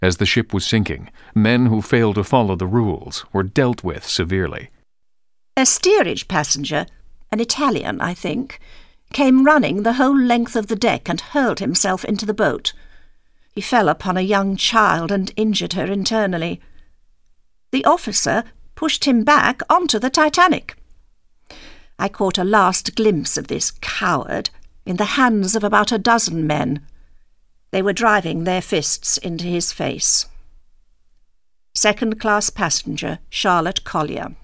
As the ship was sinking, men who failed to follow the rules were dealt with severely. A steerage passenger, an Italian, I think, came running the whole length of the deck and hurled himself into the boat. He fell upon a young child and injured her internally. The officer pushed him back onto the Titanic. I caught a last glimpse of this coward in the hands of about a dozen men. They were driving their fists into his face. Second-class passenger Charlotte Collier.